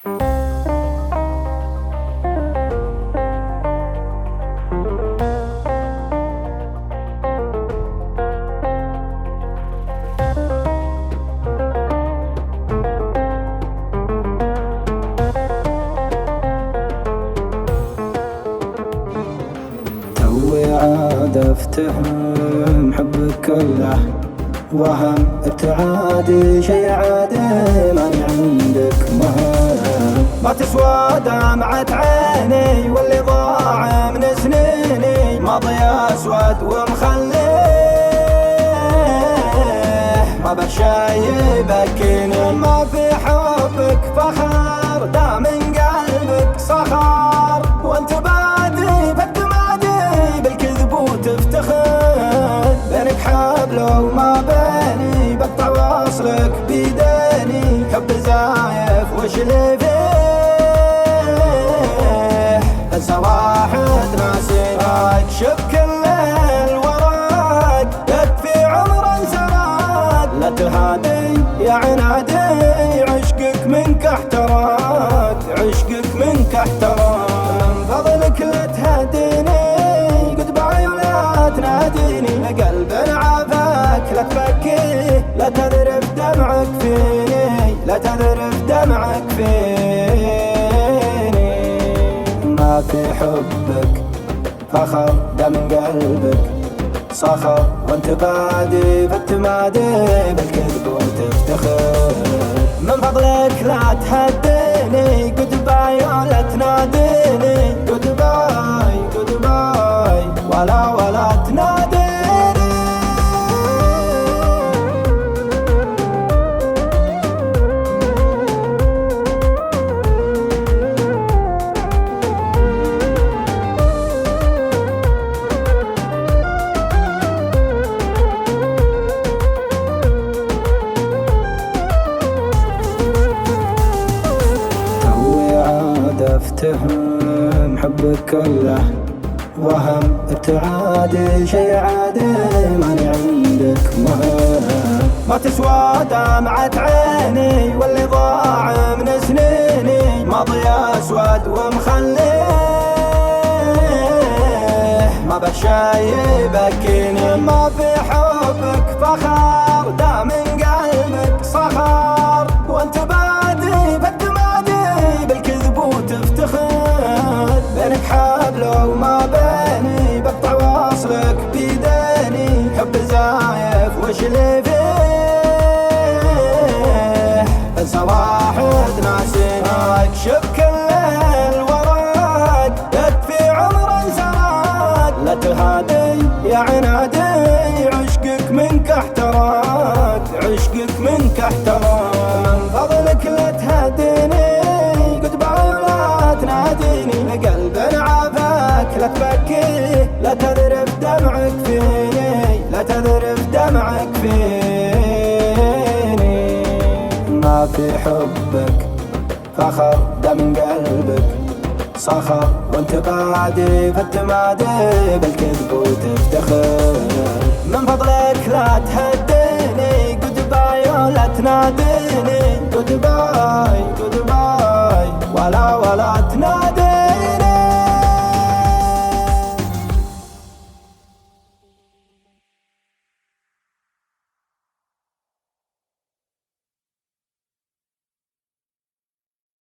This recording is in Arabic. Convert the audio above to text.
عاد افتهم حبك كله وهم ابتعادي شي عادي ماني عندك مهم. ما تسوى دمعة عيني واللي ضاع من سنيني ماضي اسود ومخليه ما بشي يبكيني. ما في حبك فخر دا من قلبك صخر وانت بادي بالكذب وتفتخر بينك حبل وما بيني بقطع واصلك بيديني حب زايف وش اللي فيه انسى واحد ناسينك شب كل الورق يكفي عمر سراد لا تهادي يا عنادي عشقك منك احتراك عشقك منك احتراك من فضلك لا تهديني تناديني قلب عافاك لا تبكي لا تذرف دمعك فيني لا تذرف دمعك فيني. ما في حبك فخر دم قلبك صخر وانت بادي فالتمادي بالكذب وتفتخر. من فضلك لا تهديني جود باي ولا تناديني جود باي ولا تناديني. توي عاد افتهم حبك كله وهم ابتعادي شي عادي ماني عندك مهم. ما تسوى دمعة عيني واللي ضاع من سنيني ماضي اسود ومخليه ما بشي يبكيني. ما في حبك فخر دا من قلبك صخر وانت بادي بالتمادي بالكذب وتفتخر بينك حبل وما بيني بقطع واصلك بيديني حب زايف وش اللي فيه انسى واحد ناسينك شب كل الورق يكفي عمر سراد لا تهادي يا عنادي عشقك منك احتراك عشقك منك احتراك. من فضلك لا تهديني جود باي ولا تناديني قلب عافاك لا تبكي لا تذرف دمعك فيني لا تذرف دمعك فيني. ما في حبك فخر دا من قلبك صخر وانت بادي فالتمادي بالكذب وتفتخر. من فضلك لا تهديني جود باي ولا تناديني جود باي ولا تناديني.